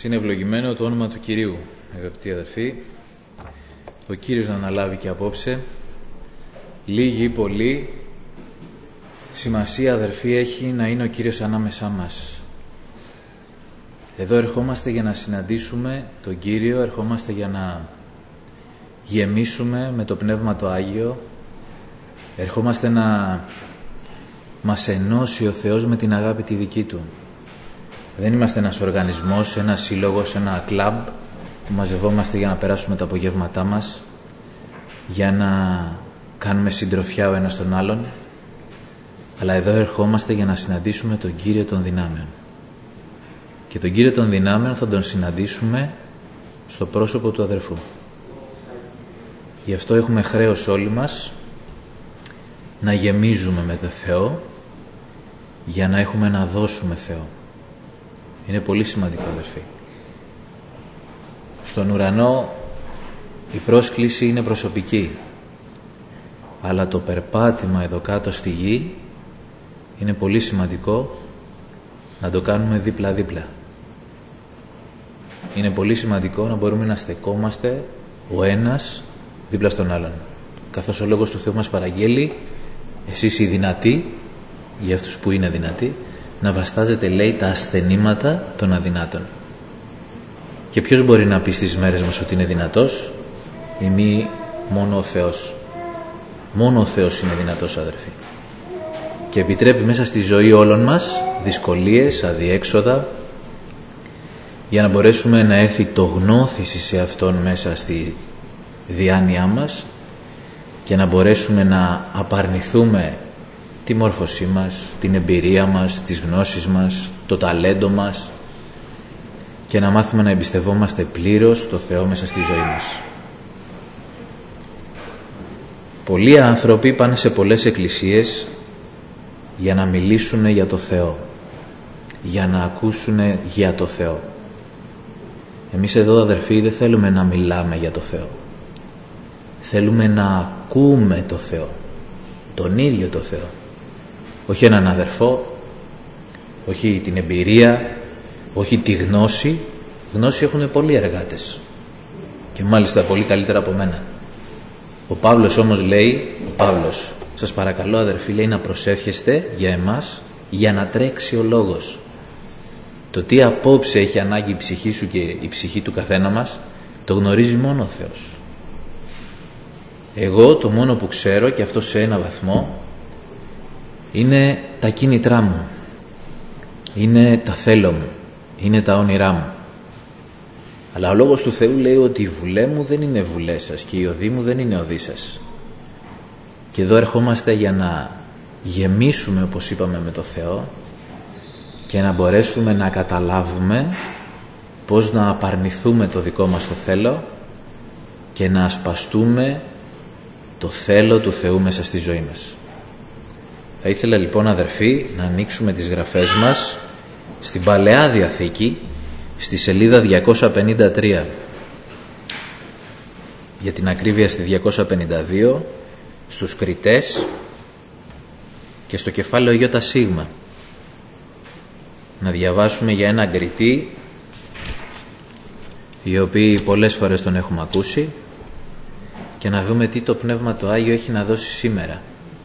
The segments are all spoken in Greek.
Είναι ευλογημένο το όνομα του Κυρίου, αγαπητοί αδερφοί. Ο Κύριος να αναλάβει και απόψε. Λίγοι ή πολλοί, σημασία, αδερφοί, έχει να είναι ο Κύριος ανάμεσά μας. Εδώ ερχόμαστε για να συναντήσουμε τον Κύριο, ερχόμαστε για να γεμίσουμε με το Πνεύμα το Άγιο, ερχόμαστε να μας ενώσει ο Θεός με την αγάπη τη δική Του. Δεν είμαστε ένας οργανισμός, ένας σύλλογος, ένα κλαμπ που μαζευόμαστε για να περάσουμε τα απογεύματά μας, για να κάνουμε συντροφιά ο ένας τον άλλον, αλλά εδώ ερχόμαστε για να συναντήσουμε τον Κύριο των δυνάμεων. Και τον Κύριο των δυνάμεων θα τον συναντήσουμε στο πρόσωπο του αδερφού. Γι' αυτό έχουμε χρέος όλοι μας να γεμίζουμε με τον Θεό, για να έχουμε να δώσουμε Θεό. Είναι πολύ σημαντικό, αδερφοί. Στον ουρανό η πρόσκληση είναι προσωπική, αλλά το περπάτημα εδώ κάτω στη γη είναι πολύ σημαντικό να το κάνουμε δίπλα-δίπλα. Είναι πολύ σημαντικό να μπορούμε να στεκόμαστε ο ένας δίπλα στον άλλον. Καθώς ο Λόγος του Θεού μας παραγγέλει, εσείς οι δυνατοί, για αυτούς που είναι δυνατοί, να βαστάζετε, λέει, τα ασθενήματα των αδυνάτων. Και ποιος μπορεί να πει στις μέρες μας ότι είναι δυνατός? Ημί μόνο ο Θεός. Μόνο ο Θεός είναι δυνατός, αδερφοί. Και επιτρέπει μέσα στη ζωή όλων μας δυσκολίες, αδιέξοδα, για να μπορέσουμε να έρθει το γνώθηση σε Αυτόν μέσα στη διάνοιά μας και να μπορέσουμε να απαρνηθούμε τη μόρφωσή μας, την εμπειρία μας, τις γνώσεις μας, το ταλέντο μας και να μάθουμε να εμπιστευόμαστε πλήρως το Θεό μέσα στη ζωή μας. Πολλοί άνθρωποι πάνε σε πολλές εκκλησίες για να μιλήσουν για το Θεό, για να ακούσουν για το Θεό. Εμείς εδώ, αδερφοί, δεν θέλουμε να μιλάμε για το Θεό. Θέλουμε να ακούμε το Θεό, τον ίδιο το Θεό. Όχι έναν αδερφό, όχι την εμπειρία, όχι τη γνώση. Γνώση έχουν πολλοί εργάτες και μάλιστα πολύ καλύτερα από μένα. Ο Παύλος όμως λέει, σας παρακαλώ, αδερφοί, λέει, να προσεύχεστε για εμάς, για να τρέξει ο λόγος. Το τι απόψε έχει ανάγκη η ψυχή σου και η ψυχή του καθένα μας, το γνωρίζει μόνο ο Θεός. Εγώ το μόνο που ξέρω, και αυτό σε ένα βαθμό, είναι τα κίνητρά μου, είναι τα θέλω μου, είναι τα όνειρά μου. Αλλά ο Λόγος του Θεού λέει ότι οι βουλές μου δεν είναι βουλές σας και οι οδοί μου δεν είναι οδοί σας. Και εδώ ερχόμαστε για να γεμίσουμε, όπως είπαμε, με το Θεό και να μπορέσουμε να καταλάβουμε πώς να απαρνηθούμε το δικό μας το θέλω και να ασπαστούμε το θέλω του Θεού μέσα στη ζωή μας. Θα ήθελα λοιπόν, αδερφοί, να ανοίξουμε τις γραφές μας στην Παλαιά Διαθήκη, στη σελίδα 253. Για την ακρίβεια στη 252, στους Κριτές και στο κεφάλαιο ΙΣ. Να διαβάσουμε για έναν Κριτή, οι οποίοι πολλές φορές τον έχουμε ακούσει, και να δούμε τι το Πνεύμα το Άγιο έχει να δώσει σήμερα.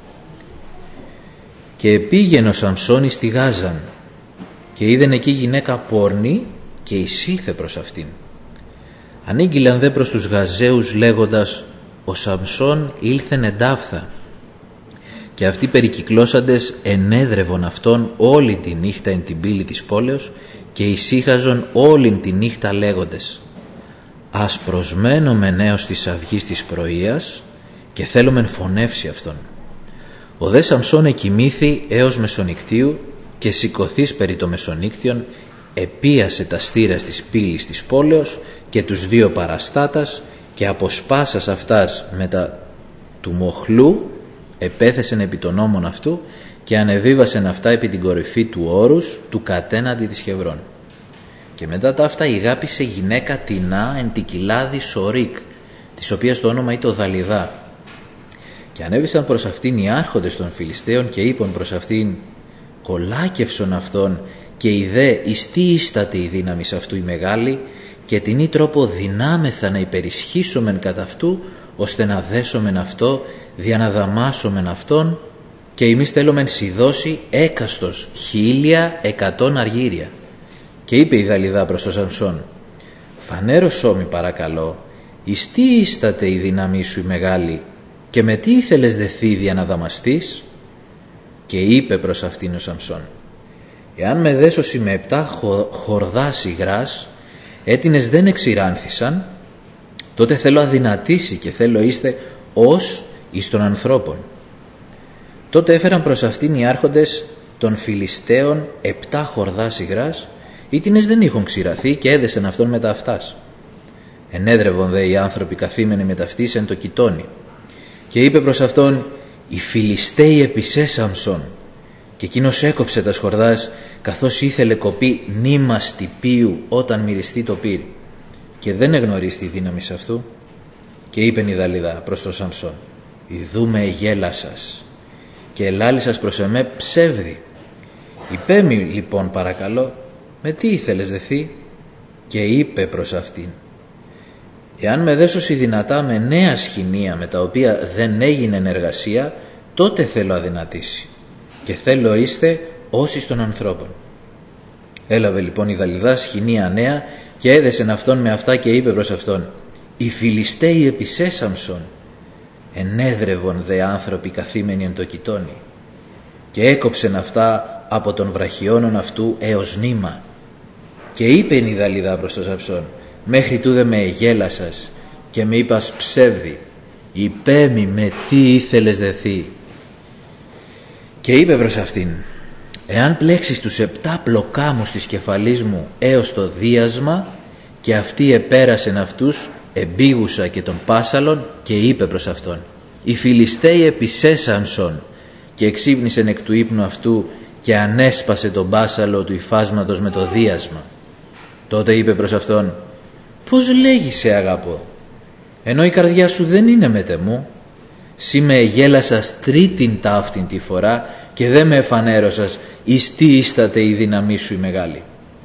Και επήγαινε ο Σαμψώνης στη Γάζαν και είδεν εκεί γυναίκα πόρνη και εισήλθε προς αυτήν. Ανήγγειλαν δε προς τους Γαζαίους λέγοντας, ο Σαμψών ήλθεν εντάφθα. Και αυτοί περικυκλώσαντες ενέδρευον αυτόν όλη τη νύχτα εν την πύλη της πόλεως και ησύχαζον όλη τη νύχτα λέγοντες, ας προσμένομεν έως της αυγής της πρωίας και θέλομεν φωνεύσει αυτόν. Ο δε Σαμψών εκοιμήθη έως μεσονυκτίου και σηκωθείς περί το μεσονύκτιον επίασε τα στήρας της πύλης της πόλεως και τους δύο παραστάτας και αποσπάσας αυτάς μετά του μοχλού επέθεσεν επί των ώμων αυτού και ανεβίβασεν αυτά επί την κορυφή του όρους του κατέναντι της Χεβρών. Και μετά τα αυτά ηγάπησε γυναίκα τεινά εν τη κοιλάδη Σορίκ, της οποίας το όνομα ήταν Δαλιδά. Και ανέβησαν προς αυτήν οι άρχοντες των Φιλιστέων και είπαν προς αυτήν, κολάκευσον αυτόν και η δε εις τι ίσταται η δύναμη αυτού η μεγάλη, και την ή τρόπο δυνάμεθα να υπερισχύσομεν κατά αυτού, ώστε να δέσομεν αυτό, δια να δαμάσομεν αυτόν, και εμείς θέλομεν σιδώσει έκαστος 1.100 αργύρια. Και είπε η Δαλιδά προς τον Σαμψόν, φανέρωσό μη παρακαλώ, εις τι ίσταται η δύναμή σου η μεγάλη, και με τι ήθελες δεθεί δια να δαμαστείς? Και είπε προς αυτήν ο Σαμψόν, εάν με δέσωση με 7 χορδάς υγράς, έτινες δεν εξηράνθησαν, τότε θέλω αδυνατήσει και θέλω είστε ως εις των ανθρώπων. Τότε έφεραν προς αυτήν οι άρχοντες των Φιλιστέων 7 χορδάς υγράς, ήτινες δεν είχαν ξηραθεί, και έδεσαν αυτόν με τα αυτάς. Ενέδρευον δε οι άνθρωποι καθήμενοι με ταυτής εν το κοιτώνει. Και είπε προς αυτόν, οι Φιλιστέοι επισέ Σαμψόν. Και εκείνος έκοψε τα σχορδάς, καθώς ήθελε κοπεί νήμα στυπίου όταν μυριστεί το πύρ. Και δεν εγνωρίζει τη δύναμη αυτού. Και είπεν η Δαλιδά προς τον Σαμψόν, ιδούμε γέλασας και ελάλησας προς εμέ ψεύδι. Υπέμει λοιπόν παρακαλώ, με τι ήθελες δεθεί? Και είπε προς αυτήν, εάν με δέσωση δυνατά με νέα σχοινία, με τα οποία δεν έγινε εργασία, τότε θέλω αδυνατήσει, και θέλω είστε όσοι των ανθρώπων. Έλαβε λοιπόν η Δαλιδά σχοινία νέα και έδεσεν αυτόν με αυτά, και είπε προς αυτόν, οι Φιλιστέοι επισέ Σαμψόν. Ενέδρευον δε άνθρωποι καθήμενοι εν το κοιτώνει. Και έκοψεν αυτά από των βραχιώνων αυτού έως νήμα. Και είπε η Δαλιδά προς τον Σαμψόν, μέχρι τούδε με εγέλασας και με είπας ψεύδι, υπέμει με τι ήθελες δεθεί? Και είπε προς αυτήν, εάν πλέξεις τους 7 πλοκάμους της κεφαλής μου έως το δίασμα, και αυτοί επέρασεν αυτούς εμπίγουσα και των πάσαλων, και είπε προς αυτόν, οι Φιλιστέοι επισέ Σαμψόν. Και εξύπνησεν εκ του ύπνου αυτού και ανέσπασε τον πάσαλο του υφάσματος με το δίασμα. Τότε είπε προς αυτόν, πώς λέγεις σε αγαπώ, ενώ η καρδιά σου δεν είναι με τεμού? Σύ με εγέλασας τρίτην ταύτην τη φορά, και δεν με εφανέρωσας εις τι ίσταται η δύναμή σου η μεγάλη.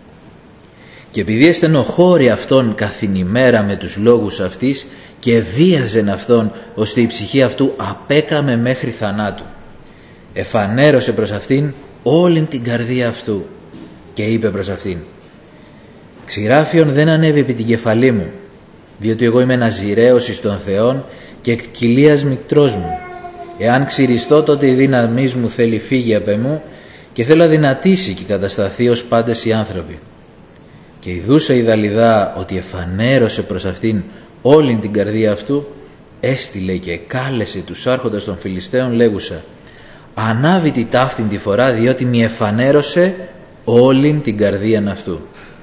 Και επειδή εστενοχώρη αυτόν καθήν ημέρα με τους λόγους αυτής, και βίαζεν αυτόν, ώστε η ψυχή αυτού απέκαμε μέχρι θανάτου, εφανέρωσε προς αυτήν όλην την καρδία αυτού, και είπε προς αυτήν, ξηράφιον δεν ανέβει επί την κεφαλή μου, διότι εγώ είμαι ναζιραίος εις των Θεών και εκ κοιλίας μητρός μου. Εάν ξυριστώ, τότε η δύναμή μου θέλει φύγει απ' εμού, και θέλω αδυνατήσει και κατασταθεί ως πάντες οι άνθρωποι. Και ειδούσα η Δαλιδά ότι εφανέρωσε προς αυτήν όλην την καρδία αυτού, έστειλε και κάλεσε τους άρχοντες των Φιλιστέων λέγουσα, ανάβει τη ταύτην τη φορά, διότι μη εφανέρωσε όλην την καρδίαν αυτού.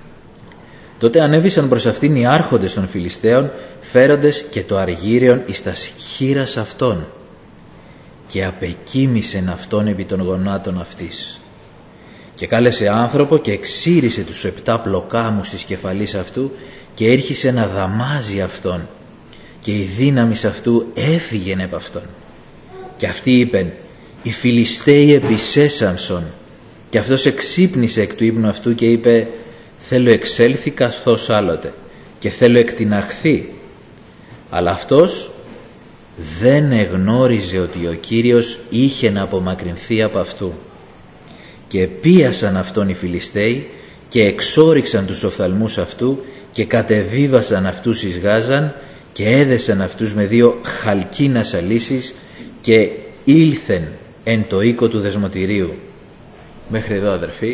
Τότε ανέβησαν προς αυτήν οι άρχοντες των Φιλιστέων, φέροντες και το αργύριον εις τας χείλας αυτών, και απεκοίμησεν αυτόν επί των γονάτων αυτής. Και κάλεσε άνθρωπο και εξήρισε τους 7 πλοκάμους της κεφαλής αυτού, και έρχισε να δαμάζει αυτόν, και η δύναμη αυτού έφυγεν επ' αυτόν. Και αυτοί είπεν, οι Φιλιστέοι επισέ Σαμψόν. Και αυτός εξύπνησε εκ του ύπνου αυτού και είπε, θέλω εξέλθει καθώς άλλοτε, και θέλω εκτιναχθεί. Αλλά αυτός δεν εγνώριζε ότι ο Κύριος είχε να απομακρυνθεί από αυτού. Και πίασαν αυτόν οι Φιλιστέοι και εξόριξαν τους οφθαλμούς αυτού και κατεβίβασαν αυτούς εις Γάζαν και έδεσαν αυτούς με 2 χαλκίνας αλύσεις και ήλθεν εν το οίκο του δεσμοτηρίου. Μέχρι εδώ, αδερφοί,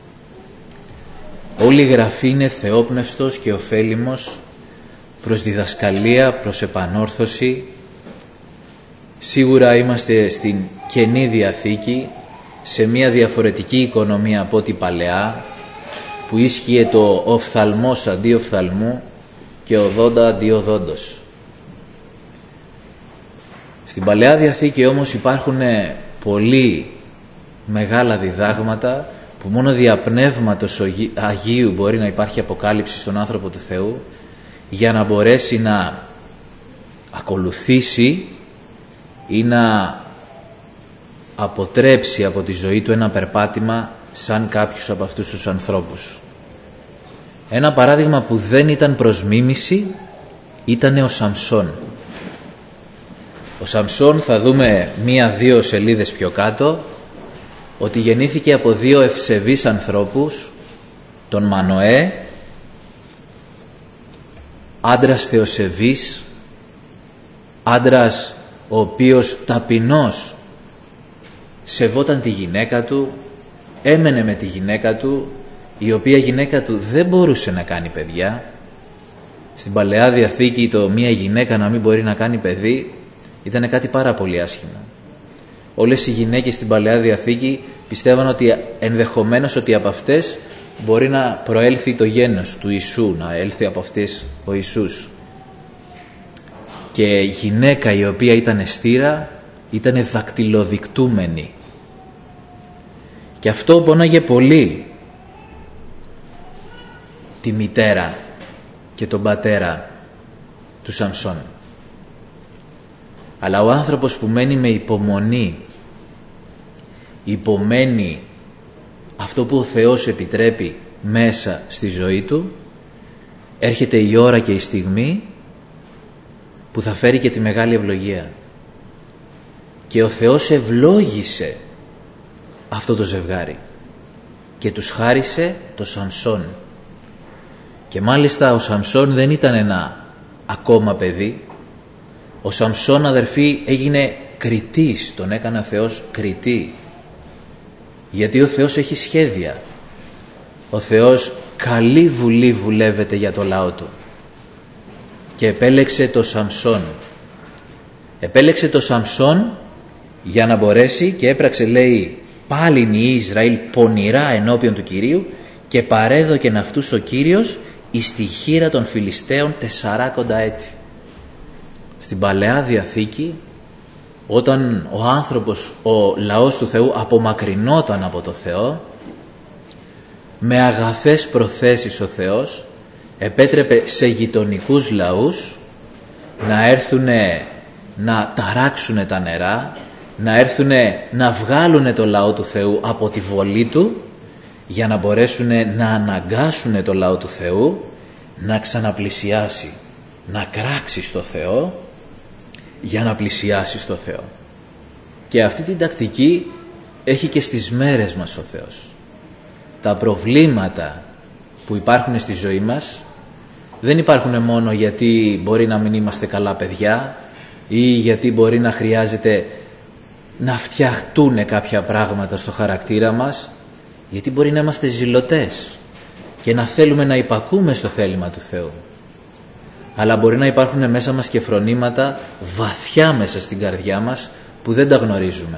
όλη η Γραφή είναι θεόπνευστος και ωφέλιμος προς διδασκαλία, προς επανόρθωση. Σίγουρα είμαστε στην Καινή Διαθήκη, σε μια διαφορετική οικονομία από ό,τι παλαιά, που ίσχυε το οφθαλμός αντί οφθαλμού και οδόντα αντί οδόντος. Στην Παλαιά Διαθήκη όμως υπάρχουν πολύ μεγάλα διδάγματα που μόνο δια Πνεύματος Αγίου μπορεί να υπάρχει αποκάλυψη στον άνθρωπο του Θεού, για να μπορέσει να ακολουθήσει ή να αποτρέψει από τη ζωή του ένα περπάτημα σαν κάποιους από αυτούς τους ανθρώπους. Ένα παράδειγμα που δεν ήταν προς μίμηση ήταν ο Σαμσόν. Ο Σαμσόν, θα δούμε 1-2 σελίδες πιο κάτω, ότι γεννήθηκε από 2 ευσεβείς ανθρώπους, τον Μανοέ, άντρας θεοσεβής, άντρας ο οποίος ταπεινός σεβόταν τη γυναίκα του, έμενε με τη γυναίκα του, η οποία γυναίκα του δεν μπορούσε να κάνει παιδιά. Στην Παλαιά Διαθήκη το μία γυναίκα να μην μπορεί να κάνει παιδί ήταν κάτι πάρα πολύ άσχημο. Όλες οι γυναίκες στην Παλαιά Διαθήκη πιστεύαν ότι ενδεχομένως ότι από αυτές μπορεί να προέλθει το γένος του Ιησού, να έλθει από αυτές ο Ιησούς. Και γυναίκα η οποία ήταν στήρα ήταν δακτυλοδεικτούμενη. Και αυτό πόναγε πολύ τη μητέρα και τον πατέρα του Σαμσόν. Αλλά ο άνθρωπος που μένει με υπομονή, υπομένει αυτό που ο Θεός επιτρέπει μέσα στη ζωή του, έρχεται η ώρα και η στιγμή που θα φέρει και τη μεγάλη ευλογία. Και ο Θεός ευλόγησε αυτό το ζευγάρι και τους χάρισε το Σαμσόν. Και μάλιστα ο Σαμσόν δεν ήταν ένα ακόμα παιδί. Ο Σαμσόν, αδερφοί, έγινε κριτής, τον έκανε ο Θεός κριτή. Γιατί ο Θεός έχει σχέδια. Ο Θεός καλή βουλή βουλεύεται για το λαό του. Και επέλεξε το Σαμσόν. Επέλεξε το Σαμσόν για να μπορέσει και έπραξε, λέει, πάλιν η Ισραήλ πονηρά ενώπιον του Κυρίου και παρέδοκεν αυτούς ο Κύριος εις τη χείρα των Φιλιστέων 40 έτη. Στην Παλαιά Διαθήκη, όταν ο άνθρωπος, ο λαός του Θεού απομακρυνόταν από το Θεό, με αγαθές προθέσεις ο Θεός επέτρεπε σε γειτονικούς λαούς να έρθουν να ταράξουν τα νερά, να έρθουν να βγάλουν το λαό του Θεού από τη βολή του, για να μπορέσουν να αναγκάσουν το λαό του Θεού να ξαναπλησιάσει, να κράξει στο Θεό για να πλησιάσει στο Θεό. Και αυτή την τακτική έχει και στις μέρες μας ο Θεός. Τα προβλήματα που υπάρχουν στη ζωή μας δεν υπάρχουν μόνο γιατί μπορεί να μην είμαστε καλά παιδιά ή γιατί μπορεί να χρειάζεται να φτιαχτούν κάποια πράγματα στο χαρακτήρα μας, γιατί μπορεί να είμαστε ζηλωτές και να θέλουμε να υπακούμε στο θέλημα του Θεού. Αλλά μπορεί να υπάρχουν μέσα μας και φρονήματα βαθιά μέσα στην καρδιά μας που δεν τα γνωρίζουμε.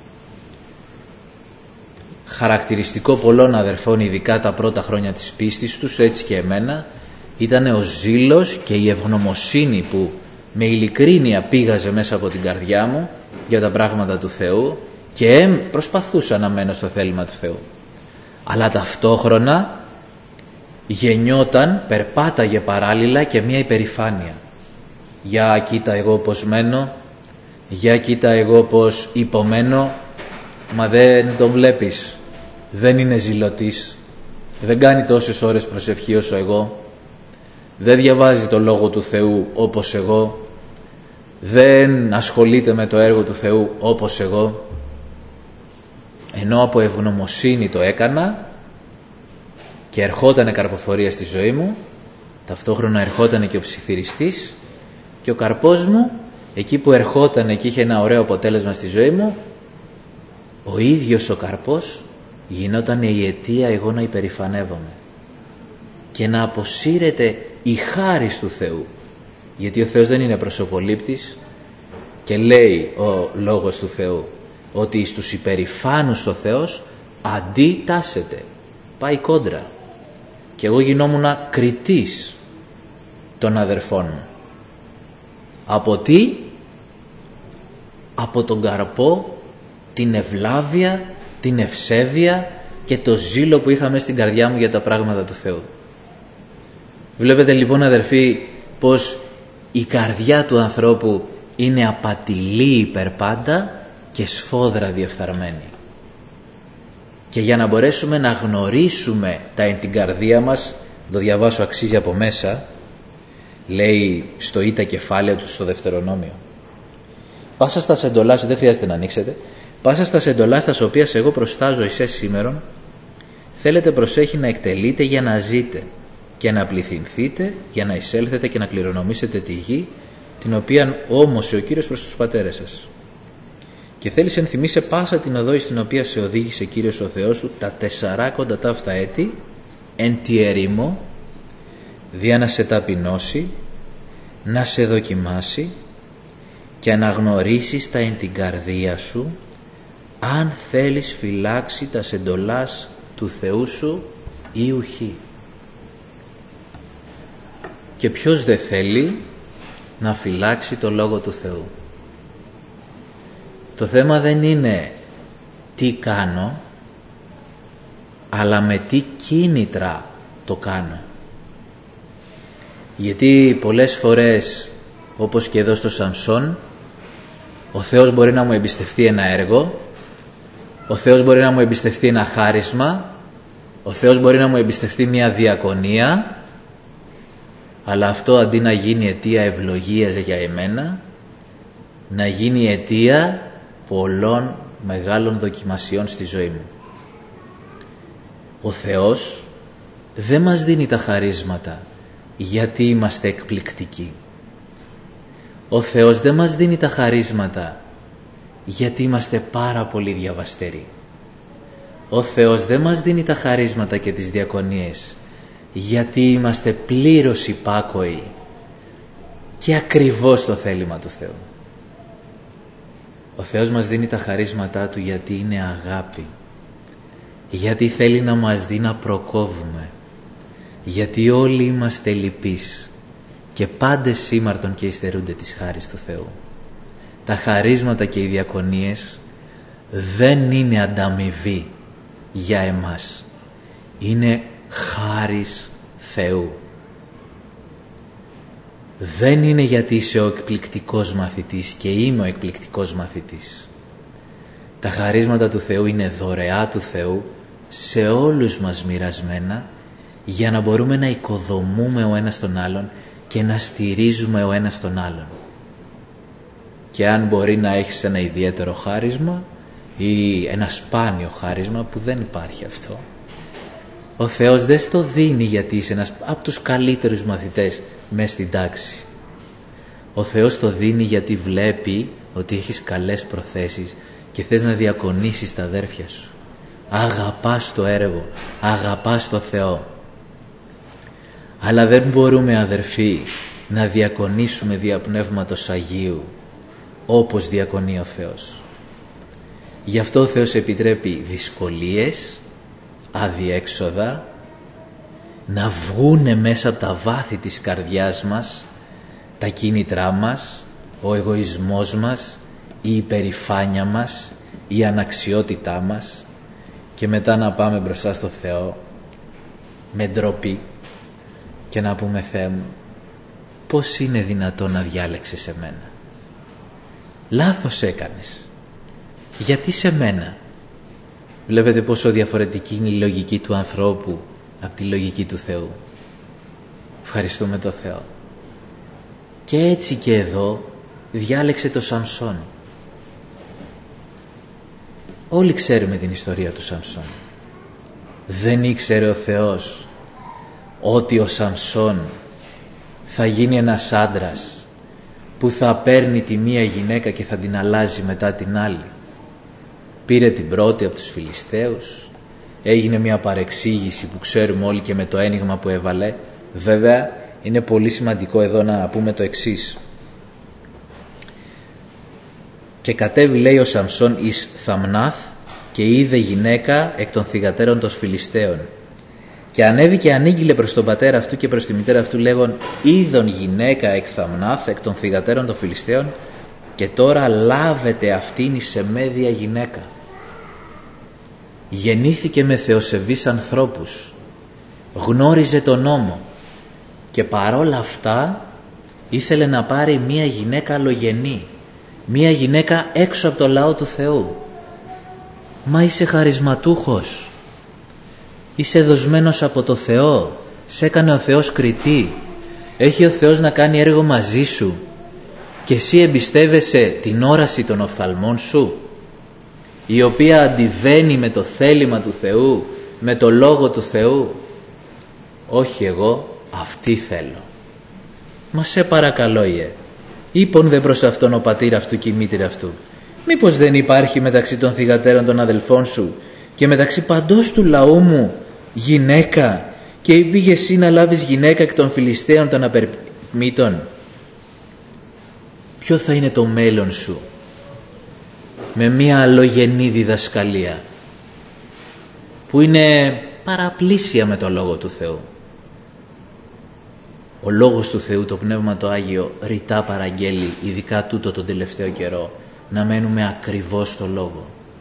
Χαρακτηριστικό πολλών αδερφών, ειδικά τα πρώτα χρόνια της πίστης τους, έτσι και εμένα, ήταν ο ζήλος και η ευγνωμοσύνη που με ειλικρίνεια πήγαζε μέσα από την καρδιά μου για τα πράγματα του Θεού και προσπαθούσα να μένω στο θέλημα του Θεού. Αλλά ταυτόχρονα γεννιόταν, περπάταγε παράλληλα και μια υπερηφάνεια. Για κοίτα εγώ πως μένω, για κοίτα εγώ πως υπομένω, μα δεν τον βλέπεις, δεν είναι ζηλωτής, δεν κάνει τόσες ώρες προσευχή όσο εγώ, δεν διαβάζει το Λόγο του Θεού όπως εγώ, δεν ασχολείται με το έργο του Θεού όπως εγώ. Ενώ από ευγνωμοσύνη το έκανα και ερχότανε καρποφορία στη ζωή μου, ταυτόχρονα ερχότανε και ο ψιθυριστής και ο καρπός μου, εκεί που ερχότανε και είχε ένα ωραίο αποτέλεσμα στη ζωή μου, ο ίδιος ο καρπός γινόταν η αιτία εγώ να υπερηφανεύομαι και να αποσύρεται η χάρις του Θεού. Γιατί ο Θεός δεν είναι προσωπολήπτης και λέει ο Λόγος του Θεού ότι στους υπερηφάνους ο Θεός αντιτάσσεται, πάει κόντρα. Και εγώ γινόμουν κριτής των αδερφών μου. Από τι? Από τον καρπό, την ευλάβεια, την ευσέβεια και το ζήλο που είχα μέσα στην καρδιά μου για τα πράγματα του Θεού. Βλέπετε λοιπόν αδερφοί πως η καρδιά του ανθρώπου είναι απατηλή υπερπάντα και σφόδρα διεφθαρμένη. Και για να μπορέσουμε να γνωρίσουμε τα εν την καρδία μας, το διαβάσω, αξίζει από μέσα, λέει στο ήτα κεφάλαιο του στο Δευτερονόμιο. Πάσα στα σεντολά σου, δεν χρειάζεται να ανοίξετε, πάσα στα σεντολά στα οποία εγώ προστάζω εσές σήμερον, θέλετε προσέχει να εκτελείτε για να ζείτε και να πληθυνθείτε για να εισέλθετε και να κληρονομήσετε τη γη, την οποία όμως ο Κύριος προς τους πατέρες σας. Και θέλεις ενθυμίσαι πάσα την οδό στην οποία σε οδήγησε Κύριος ο Θεός σου τα 40 ταύτα έτη εν τη ερήμο, δια να σε ταπεινώσει, να σε δοκιμάσει και να γνωρίσεις τα εν την καρδία σου, αν θέλεις φυλάξει τα σεντολάς του Θεού σου ή ουχή. Και ποιος δεν θέλει να φυλάξει το Λόγο του Θεού? Το θέμα δεν είναι τι κάνω, αλλά με τι κίνητρα το κάνω. Γιατί πολλές φορές, όπως και εδώ στο Σαμσόν, ο Θεός μπορεί να μου εμπιστευτεί ένα έργο, ο Θεός μπορεί να μου εμπιστευτεί ένα χάρισμα, ο Θεός μπορεί να μου εμπιστευτεί μια διακονία, αλλά αυτό αντί να γίνει αιτία ευλογίας για εμένα, να γίνει αιτία πολλών μεγάλων δοκιμασιών στη ζωή μου. Ο Θεός δεν μας δίνει τα χαρίσματα γιατί είμαστε εκπληκτικοί. Ο Θεός δεν μας δίνει τα χαρίσματα γιατί είμαστε πάρα πολύ διαβαστεροί. Ο Θεός δεν μας δίνει τα χαρίσματα και τις διακονίες γιατί είμαστε πλήρως υπάκοοι και ακριβώς το θέλημα του Θεού. Ο Θεός μας δίνει τα χαρίσματά Του γιατί είναι αγάπη, γιατί θέλει να μας δει να προκόβουμε, γιατί όλοι είμαστε λυπείς και πάντες σήμαρτον και υστερούνται της χάρις του Θεού. Τα χαρίσματα και οι διακονίες δεν είναι ανταμοιβή για εμάς, είναι χάρις Θεού. Δεν είναι γιατί είσαι ο εκπληκτικός μαθητής και είμαι ο εκπληκτικός μαθητής. Τα χαρίσματα του Θεού είναι δωρεά του Θεού σε όλους μας μοιρασμένα, για να μπορούμε να οικοδομούμε ο ένας τον άλλον και να στηρίζουμε ο ένας τον άλλον. Και αν μπορεί να έχεις ένα ιδιαίτερο χάρισμα ή ένα σπάνιο χάρισμα, που δεν υπάρχει αυτό, ο Θεός δεν στο δίνει γιατί είσαι ένας από τους καλύτερους μαθητές μες στην τάξη. Ο Θεός το δίνει γιατί βλέπει ότι έχεις καλές προθέσεις και θες να διακονήσεις τα αδέρφια σου. Αγαπάς το έργο, αγαπάς το Θεό. Αλλά δεν μπορούμε, αδερφοί, να διακονήσουμε δια Πνεύματος Αγίου όπως διακονεί ο Θεός. Γι' αυτό ο Θεός επιτρέπει δυσκολίες, αδιέξοδα, να βγούνε μέσα από τα βάθη της καρδιάς μας τα κίνητρά μας, ο εγωισμός μας, η υπερηφάνεια μας, η αναξιότητά μας, και μετά να πάμε μπροστά στο Θεό με ντροπή και να πούμε: Θεέ μου, πώς είναι δυνατόν να διάλεξες εμένα? Λάθος έκανες. Γιατί σε μένα? Βλέπετε πόσο διαφορετική είναι η λογική του ανθρώπου από τη λογική του Θεού. Ευχαριστούμε το Θεό. Και έτσι και εδώ διάλεξε το Σαμσόν. Όλοι ξέρουμε την ιστορία του Σαμσόν. Δεν ήξερε ο Θεός ότι ο Σαμσόν θα γίνει ένας άντρας που θα παίρνει τη μία γυναίκα και θα την αλλάζει μετά την άλλη? Πήρε την πρώτη από τους Φιλιστέους, έγινε μια παρεξήγηση που ξέρουμε όλοι και με το ένιγμα που έβαλε. Βέβαια είναι πολύ σημαντικό εδώ να πούμε το εξής. Και κατέβη, λέει, ο Σαμσόν εις Θαμνάθ και είδε γυναίκα εκ των θυγατέρων των Φιλιστέων. Και ανέβη και ανήγγειλε προς τον πατέρα αυτού και προς τη μητέρα αυτού λέγον: είδον γυναίκα εκ Θαμνάθ εκ των θυγατέρων των Φιλιστέων, και τώρα λάβετε αυτήν εις εμέδια γυναίκα. Γεννήθηκε με θεοσεβείς ανθρώπους, γνώριζε τον νόμο, και παρόλα αυτά ήθελε να πάρει μία γυναίκα αλλογενή, μία γυναίκα έξω από το λαό του Θεού. Μα είσαι χαρισματούχος, είσαι δοσμένος από το Θεό, σε έκανε ο Θεός κριτή, έχει ο Θεός να κάνει έργο μαζί σου και εσύ εμπιστεύεσαι την όραση των οφθαλμών σου, η οποία αντιβαίνει με το θέλημα του Θεού, με το Λόγο του Θεού. Όχι, εγώ αυτή θέλω. Μα σε παρακαλώ, είπον δε προς αυτόν ο πατήρ αυτού και η μήτηρ αυτού, μήπως δεν υπάρχει μεταξύ των θυγατέρων των αδελφών σου και μεταξύ παντός του λαού μου γυναίκα, και πήγες εσύ να λάβεις γυναίκα εκ των Φιλιστέων των απερμήτων? Ποιο θα είναι το μέλλον σου με μια αλλογενή διδασκαλία που είναι παραπλήσια με το Λόγο του Θεού? Ο Λόγος του Θεού, το Πνεύμα το Άγιο, ρητά παραγγέλει, ειδικά τούτο τον τελευταίο καιρό, να μένουμε ακριβώς στο Λόγο.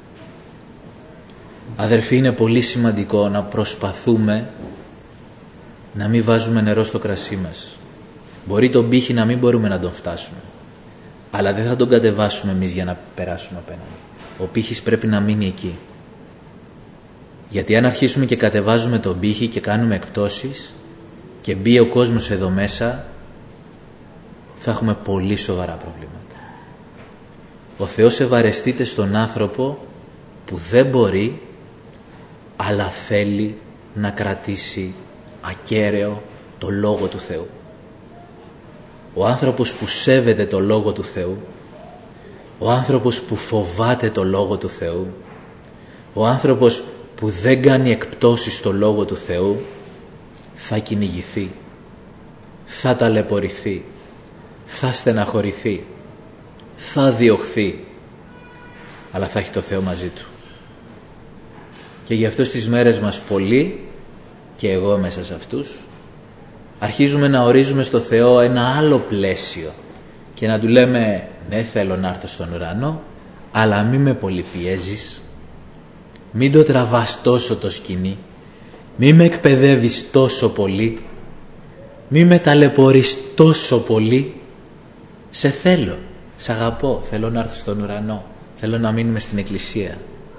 Αδερφοί, είναι πολύ σημαντικό να προσπαθούμε να μην βάζουμε νερό στο κρασί μας. Μπορεί τον πύχη να μην μπορούμε να τον φτάσουμε, αλλά δεν θα τον κατεβάσουμε εμείς για να περάσουμε απέναντι. Ο πύχης πρέπει να μείνει εκεί. Γιατί αν αρχίσουμε και κατεβάζουμε τον πύχη και κάνουμε εκπτώσεις και μπει ο κόσμος εδώ μέσα, θα έχουμε πολύ σοβαρά προβλήματα. Ο Θεός ευαρεστείται στον άνθρωπο που δεν μπορεί, αλλά θέλει να κρατήσει ακέραιο το Λόγο του Θεού. Ο άνθρωπος που σέβεται το Λόγο του Θεού, ο άνθρωπος που φοβάται το Λόγο του Θεού, ο άνθρωπος που δεν κάνει εκπτώσεις στο Λόγο του Θεού, θα κυνηγηθεί, θα ταλαιπωρηθεί, θα στεναχωρηθεί, θα διωχθεί, αλλά θα έχει το Θεό μαζί του. Και γι' αυτό στις μέρες μας πολλοί, και εγώ μέσα σε αυτούς, αρχίζουμε να ορίζουμε στο Θεό ένα άλλο πλαίσιο και να του λέμε, ναι, θέλω να έρθω στον ουρανό, αλλά μη με πολύ πιέζεις, μην το τραβάς τόσο το σκηνή, μη με εκπαιδεύεις τόσο πολύ, μη με ταλαιπωρείς τόσο πολύ, σε θέλω, σε αγαπώ, θέλω να έρθω στον ουρανό, θέλω να μείνουμε στην εκκλησία.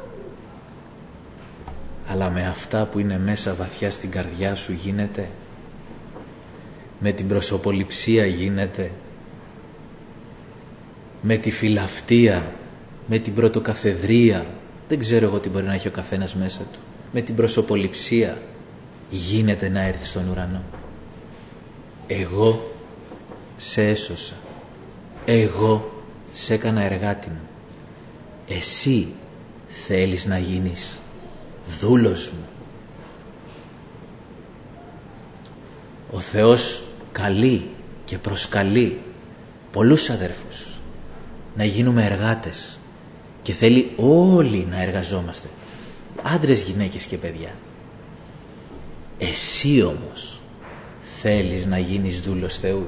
Αλλά με αυτά που είναι μέσα βαθιά στην καρδιά σου γίνεται, με την προσωποληψία γίνεται, με τη φιλαυτία, με την πρωτοκαθεδρία, δεν ξέρω εγώ τι μπορεί να έχει ο καθένας μέσα του, με την προσωποληψία γίνεται να έρθει στον ουρανό? Εγώ σε έσωσα, εγώ σε έκανα εργάτη μου, εσύ θέλεις να γίνεις δούλος μου? Ο Θεός καλεί και προσκαλεί πολλούς αδέρφους να γίνουμε εργάτες και θέλει όλοι να εργαζόμαστε, άντρες, γυναίκες και παιδιά. Εσύ όμως θέλεις να γίνεις δούλος Θεού?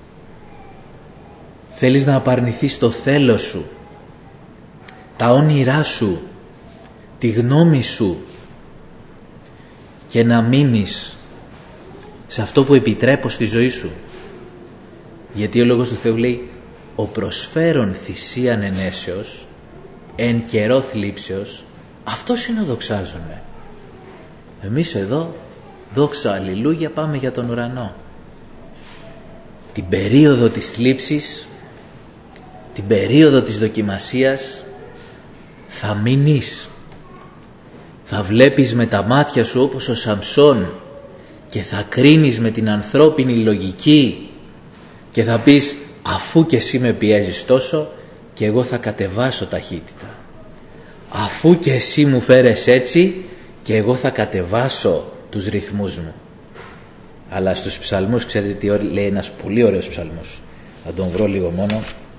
Θέλεις να απαρνηθείς το θέλος σου, τα όνειρά σου, τη γνώμη σου και να μείνεις σε αυτό που επιτρέπω στη ζωή σου? Γιατί ο Λόγος του Θεού λέει, ο προσφέρον θυσίαν ενέσεως εν καιρό θλίψεως, αυτός είναι ο δοξάζομαι. Εμείς εδώ, δόξα αλληλούια, πάμε για τον ουρανό. Την περίοδο της θλίψης, την περίοδο της δοκιμασίας θα μείνεις, θα βλέπεις με τα μάτια σου όπως ο Σαμψόν και θα κρίνεις με την ανθρώπινη λογική και θα πεις, αφού και εσύ με πιέζεις τόσο, και εγώ θα κατεβάσω ταχύτητα. Αφού και εσύ μου φέρες έτσι, και εγώ θα κατεβάσω τους ρυθμούς μου. Αλλά στους ψαλμούς, ξέρετε τι λέει ένας πολύ ωραίος ψαλμός, θα τον βρω λίγο μόνο.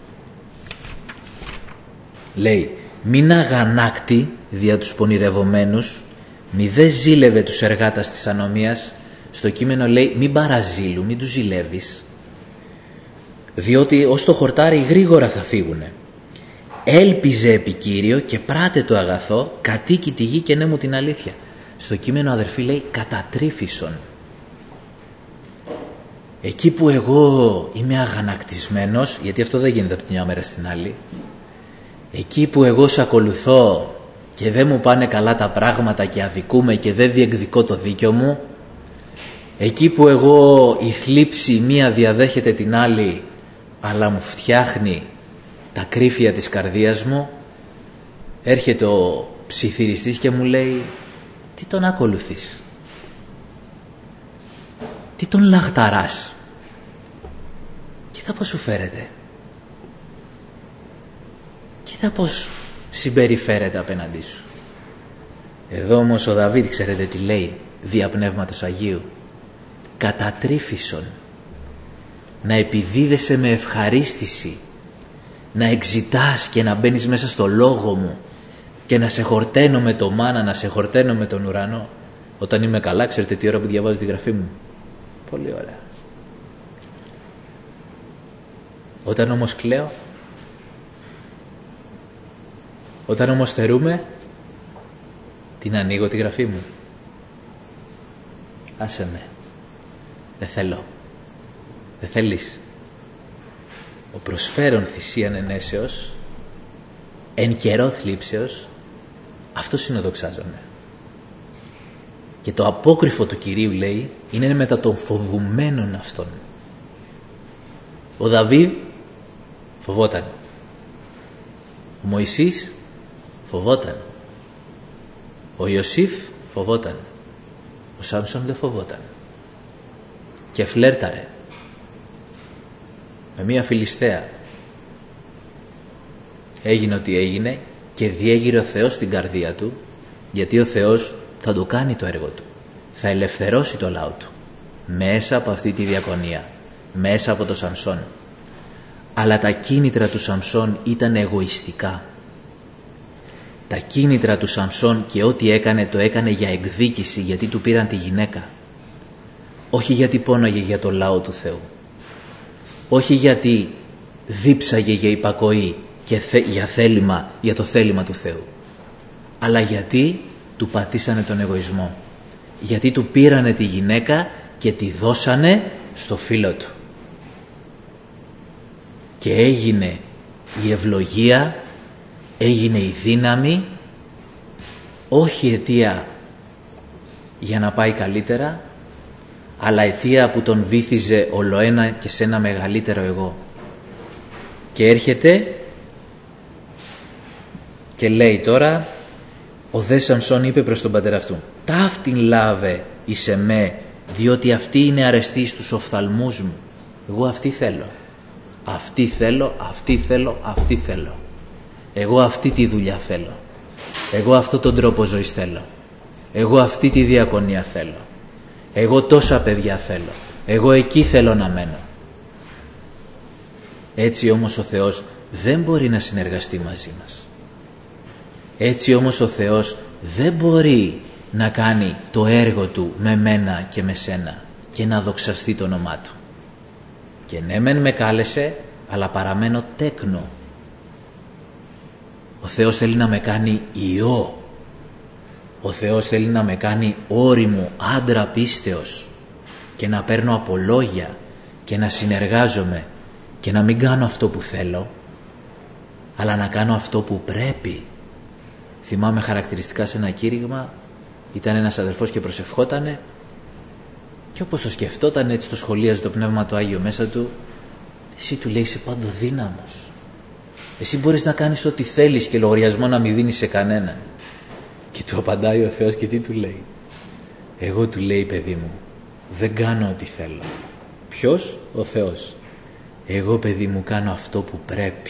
Λέει, μην αγανάκτη δια τους πονηρευομένους, μη δε ζήλευε τους εργάτας της ανομίας. Στο κείμενο λέει, μην παραζήλου, μην τους ζηλεύεις, διότι ως το χορτάρι γρήγορα θα φύγουνε. Έλπιζε επί Κύριο και πράτε το αγαθό, κατοίκει τη γη και ναι μου την αλήθεια. Στο κείμενο, αδερφοί, λέει κατατρίφησον. Εκεί που εγώ είμαι αγανακτισμένος, γιατί αυτό δεν γίνεται από τη μια μέρα στην άλλη, εκεί που εγώ σε ακολουθώ και δεν μου πάνε καλά τα πράγματα και αδικούμε και δεν διεκδικώ το δίκιο μου, εκεί που εγώ η θλίψη μία διαδέχεται την άλλη αλλά μου φτιάχνει τα κρύφια της καρδίας μου, έρχεται ο ψιθυριστής και μου λέει, τι τον ακολουθείς, τι τον λαχταράς, κοίτα πως σου φέρεται, κοίτα πως συμπεριφέρεται απέναντί σου. Εδώ όμως ο Δαβίδ ξέρετε τι λέει, δια Πνεύματος Αγίου, κατατρίφησον, να επιδίδεσαι με ευχαρίστηση, να εξητάς και να μπαίνεις μέσα στο λόγο μου και να σε χορταίνω με το μάνα, να σε χορταίνω με τον ουρανό. Όταν είμαι καλά, ξέρετε τι ώρα που διαβάζω τη γραφή μου, πολύ ωραία. Όταν όμως κλαίω, όταν όμως θερούμε, την ανοίγω τη γραφή μου. Άσε με, δεν θέλω, δεν θέλεις. Ο προσφέρον θυσίαν ενέσεως, εν καιρό θλίψεως, αυτό συνοδοξάζομαι. Και το απόκριφο του Κυρίου, λέει, είναι μετά των φοβουμένων αυτών. Ο Δαβίδ φοβόταν. Ο Μωυσής φοβόταν. Ο Ιωσήφ φοβόταν. Ο Σάμσον δεν φοβόταν. Και φλέρταρε με μία Φιλιστέα. Έγινε ό,τι έγινε και διέγειρε ο Θεός την καρδία του, γιατί ο Θεός θα το κάνει το έργο του. Θα ελευθερώσει το λαό του μέσα από αυτή τη διακονία, μέσα από το Σαμσόν. Αλλά τα κίνητρα του Σαμσόν ήταν εγωιστικά. Τα κίνητρα του Σαμσόν και ό,τι έκανε το έκανε για εκδίκηση, γιατί του πήραν τη γυναίκα. Όχι γιατί πόναγε για το λαό του Θεού. Όχι γιατί δίψαγε για υπακοή και για θέλημα, για το θέλημα του Θεού. Αλλά γιατί του πατήσανε τον εγωισμό. Γιατί του πήρανε τη γυναίκα και τη δώσανε στο φίλο του. Και έγινε η ευλογία, έγινε η δύναμη, όχι αιτία για να πάει καλύτερα, αλλά αιτία που τον βύθιζε ολοένα και σε ένα μεγαλύτερο εγώ. Και έρχεται και λέει τώρα, ο δε Σαμσόν είπε προς τον πατέρα αυτού, ταύτην λάβε εις εμέ, διότι αυτή είναι αρεστή στους οφθαλμούς μου. Εγώ αυτή θέλω. Αυτή θέλω, αυτή θέλω, αυτή θέλω. Εγώ αυτή τη δουλειά θέλω. Εγώ αυτό τον τρόπο ζωής θέλω. Εγώ αυτή τη διακονία θέλω. Εγώ τόσα παιδιά θέλω. Εγώ εκεί θέλω να μένω. Έτσι όμως ο Θεός δεν μπορεί να συνεργαστεί μαζί μας. Έτσι όμως ο Θεός δεν μπορεί να κάνει το έργο Του με μένα και με σένα και να δοξαστεί το όνομά Του. Και ναι μεν με κάλεσε, αλλά παραμένω τέκνο. Ο Θεός θέλει να με κάνει ιό. Ο Θεός θέλει να με κάνει όριμο άντρα πίστεως και να παίρνω από λόγια και να συνεργάζομαι και να μην κάνω αυτό που θέλω, αλλά να κάνω αυτό που πρέπει. Θυμάμαι χαρακτηριστικά σε ένα κήρυγμα, ήταν ένας αδερφός και προσευχότανε και όπως το σκεφτόταν έτσι το σχολίαζε το Πνεύμα το Άγιο μέσα του. Εσύ, του λέει, είσαι παντοδύναμος. Εσύ μπορείς να κάνεις ό,τι θέλεις και λογαριασμό να μην δίνεις σε κανέναν. Και του απαντάει ο Θεός και τι του λέει? Εγώ, του λέει, παιδί μου, δεν κάνω ό,τι θέλω. Ποιος? Ο Θεός. Εγώ, παιδί μου, κάνω αυτό που πρέπει.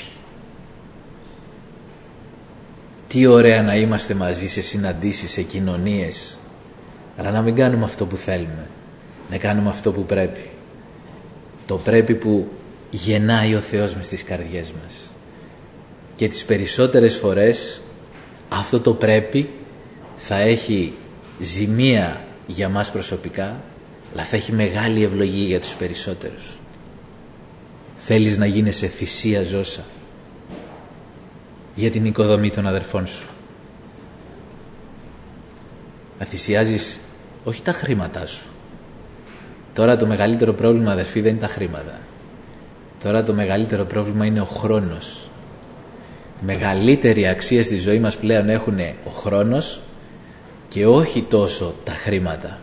Τι ωραία να είμαστε μαζί σε συναντήσεις, σε κοινωνίες, αλλά να μην κάνουμε αυτό που θέλουμε. Να κάνουμε αυτό που πρέπει. Το πρέπει που γεννάει ο Θεός μες στις καρδιές μας. Και τις περισσότερες φορές αυτό το πρέπει θα έχει ζημία για μας προσωπικά, αλλά θα έχει μεγάλη ευλογία για τους περισσότερους. Θέλεις να γίνεσαι θυσία ζώσα για την οικοδομή των αδερφών σου. Να θυσιάζεις όχι τα χρήματά σου. Τώρα το μεγαλύτερο πρόβλημα, αδερφοί, δεν είναι τα χρήματα. Τώρα το μεγαλύτερο πρόβλημα είναι ο χρόνος. μεγαλύτερη αξία στη ζωή μας πλέον έχουν ο χρόνος και όχι τόσο τα χρήματα.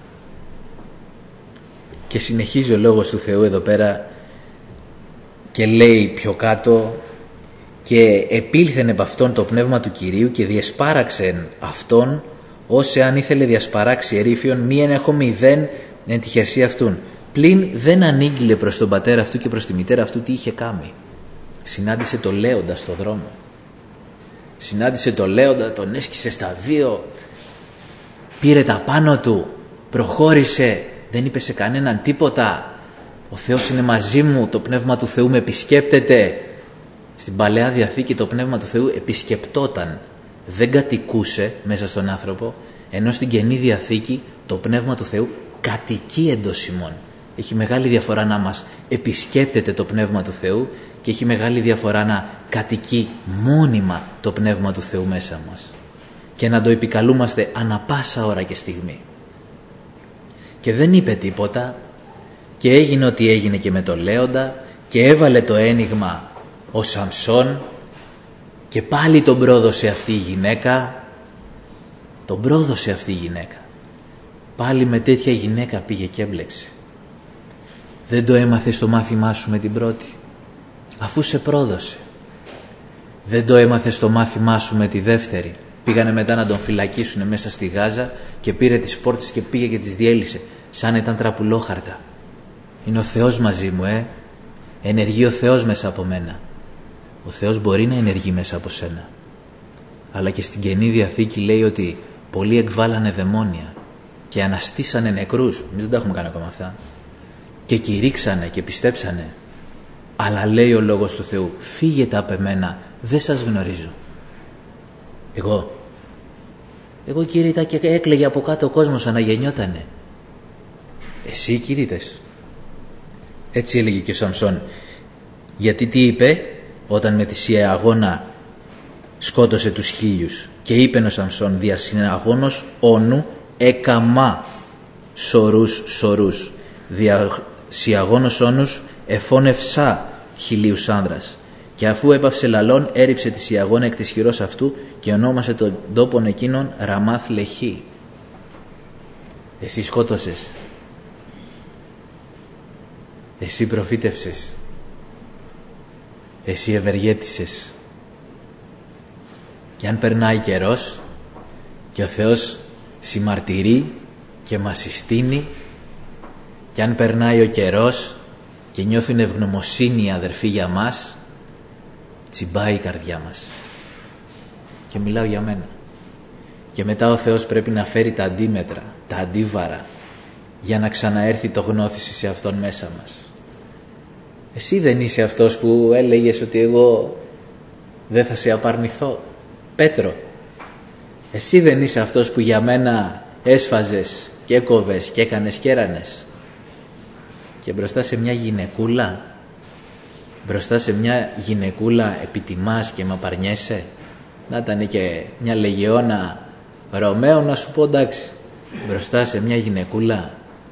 Και συνεχίζει ο Λόγος του Θεού εδώ πέρα και λέει πιο κάτω: και επήλθεν επ' αυτόν το πνεύμα του Κυρίου και διεσπάραξεν αυτόν ως εάν ήθελε διασπαράξει ερήφιον, μη έχω μηδέν εν τη χερσία αυτούν. Πλην δεν ανήγγειλε προς τον πατέρα αυτού και προς τη μητέρα αυτού τι είχε κάνει. Συνάντησε το λέοντα στο δρόμο. Συνάντησε το λέοντα, τον έσκησε στα δύο, πήρε τα πάνω του, προχώρησε, δεν είπε σε κανέναν τίποτα. Ο Θεός είναι μαζί μου, το Πνεύμα του Θεού με επισκέπτεται. Στην Παλαιά Διαθήκη το Πνεύμα του Θεού επισκεπτόταν, δεν κατοικούσε μέσα στον άνθρωπο, ενώ στην Καινή Διαθήκη το Πνεύμα του Θεού κατοικεί εντός ημών. Έχει μεγάλη διαφορά να μας επισκέπτεται το Πνεύμα του Θεού και έχει μεγάλη διαφορά να κατοικεί μόνιμα το Πνεύμα του Θεού μέσα μας και να το επικαλούμαστε ανα πάσα ώρα και στιγμή. Και δεν είπε τίποτα και έγινε ό,τι έγινε και με το λέοντα και έβαλε το ένιγμα ο Σαμσόν και πάλι τον πρόδωσε αυτή η γυναίκα. Τον πρόδωσε αυτή η γυναίκα. Πάλι με τέτοια γυναίκα πήγε και έμπλεξε. Δεν το έμαθες στο μάθημά σου με την πρώτη, αφού σε πρόδωσε. Δεν το έμαθες στο μάθημά σου με τη δεύτερη. Πήγανε μετά να τον φυλακίσουν μέσα στη Γάζα και πήρε τις πόρτες και πήγε και τις διέλυσε σαν ήταν τραπουλόχαρτα. Είναι ο Θεός μαζί μου, ενεργεί ο Θεός μέσα από μένα. Ο Θεός μπορεί να ενεργεί μέσα από σένα. Αλλά και στην Καινή Διαθήκη λέει ότι πολλοί εκβάλανε δαιμόνια και αναστήσανε νεκρούς. Εμείς δεν τα έχουμε κάνει ακόμα αυτά. Και κηρύξανε και πιστέψανε. Αλλά λέει ο Λόγος του Θεού: φύγετε απ' εμένα, δεν σας γνωρίζω. Εγώ κήρυτα και έκλαιγε από κάτω ο κόσμος, αναγεννιότανε. Εσύ κηρύτες. Έτσι έλεγε και ο Σαμσόν. Γιατί τι είπε όταν με τη συναγώνα σκότωσε τους 1000? Και είπε ο Σαμσόν: δια συναγώνος όνου έκαμα σωρούς. Δια συναγώνος όνους εφώνευσα 1000 άνδρας. Και αφού έπαυσε λαλών, έριψε τη σιαγώνα εκ της χειρός αυτού και ονόμασε τον τόπον εκείνον Ραμάθ Λεχή. Εσύ σκότωσες. Εσύ προφήτευσες. Εσύ ευεργέτησες. Και αν περνάει καιρός και ο Θεός συμμαρτυρεί και μας συστήνει, και αν περνάει ο καιρός και νιώθουν ευγνωμοσύνη οι αδερφοί για μας, τσιμπάει η καρδιά μας. Και μιλάω για μένα. Και μετά ο Θεός πρέπει να φέρει τα αντίμετρα, τα αντίβαρα, για να ξαναέρθει το γνώθηση σε Αυτόν μέσα μας. Εσύ δεν είσαι αυτός που έλεγες ότι εγώ δεν θα σε απαρνηθώ? Πέτρο, εσύ δεν είσαι αυτός που για μένα έσφαζες και έκοβες και έκανες και έρανες? Και μπροστά σε μια γυναικούλα επιτιμάς και μ' απαρνιέσαι? Να ήταν και μια λεγεώνα Ρωμαίο να σου πω εντάξει. Μπροστά σε μια γυναικούλα